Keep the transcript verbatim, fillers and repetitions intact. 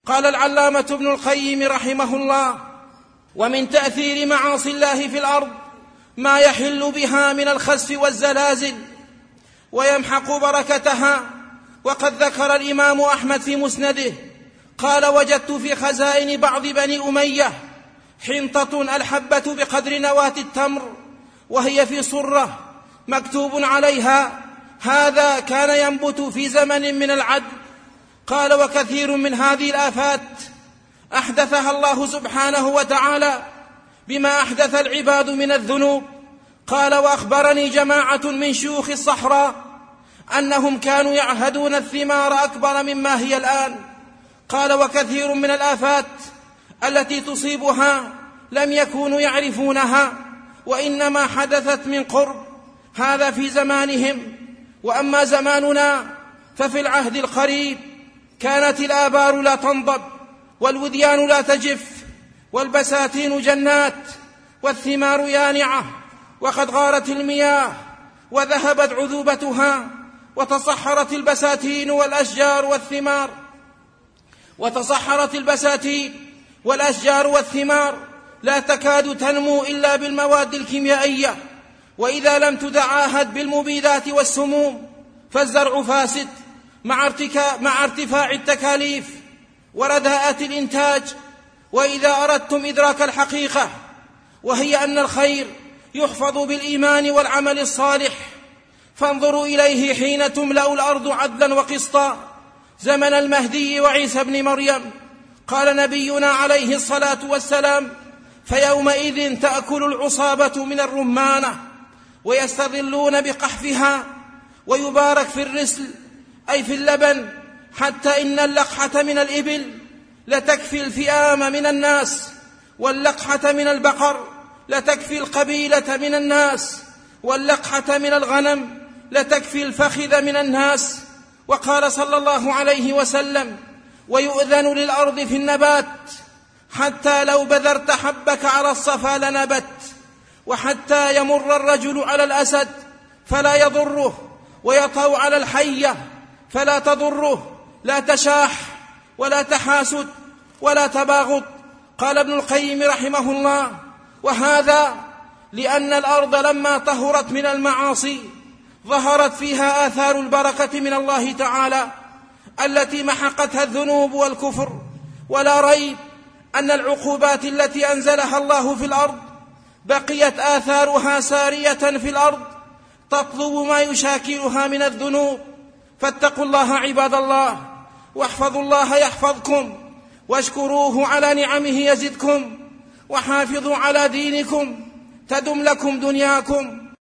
قال العلامة ابن القيم رحمه الله: ومن تأثير معاصي الله في الأرض ما يحل بها من الخسف والزلازل ويمحق بركتها. وقد ذكر الإمام أحمد في مسنده قال: وجدت في خزائن بعض بني أمية حنطة الحبة بقدر نواة التمر، وهي في صرة مكتوب عليها: هذا كان ينبت في زمن من العدل. قال: وكثير من هذه الآفات أحدثها الله سبحانه وتعالى بما أحدث العباد من الذنوب. قال: وأخبرني جماعة من شيوخ الصحراء أنهم كانوا يعهدون الثمار أكبر مما هي الآن. قال: وكثير من الآفات التي تصيبها لم يكونوا يعرفونها، وإنما حدثت من قرب. هذا في زمانهم. وأما زماننا ففي العهد القريب كانت الآبار لا تنضب، والوديان لا تجف، والبساتين جنات، والثمار يانعة، وقد غارت المياه وذهبت عذوبتها، وتصحرت البساتين والأشجار والثمار وتصحرت البساتين والأشجار والثمار لا تكاد تنمو إلا بالمواد الكيميائية، وإذا لم تتعاهد بالمبيدات والسموم فالزرع فاسد مع ارتفاع التكاليف ورداءة الإنتاج. وإذا أردتم إدراك الحقيقة، وهي أن الخير يحفظ بالإيمان والعمل الصالح، فانظروا إليه حين تملأ الأرض عدلا وقسطا زمن المهدي وعيسى بن مريم. قال نبينا عليه الصلاة والسلام: فيومئذ تأكل العصابة من الرمانة ويستظلون بقحفها، ويبارك في الرسل أي في اللبن، حتى إن اللقحة من الإبل لتكفي الفئام من الناس، واللقحة من البقر لتكفي القبيلة من الناس، واللقحة من الغنم لتكفي الفخذ من الناس. وقال صلى الله عليه وسلم: ويؤذن للأرض في النبات حتى لو بذرت حبك على الصفا لنبت، وحتى يمر الرجل على الأسد فلا يضره، ويطأ على الحية فلا تضره، لا تشاح ولا تحاسد ولا تباغض. قال ابن القيم رحمه الله: وهذا لأن الأرض لما طهرت من المعاصي ظهرت فيها آثار البركة من الله تعالى التي محقتها الذنوب والكفر. ولا ريب أن العقوبات التي أنزلها الله في الأرض بقيت آثارها سارية في الأرض تطلب ما يشاكلها من الذنوب. فاتقوا الله عباد الله، واحفظوا الله يحفظكم، واشكروه على نعمه يزدكم، وحافظوا على دينكم تدم لكم دنياكم.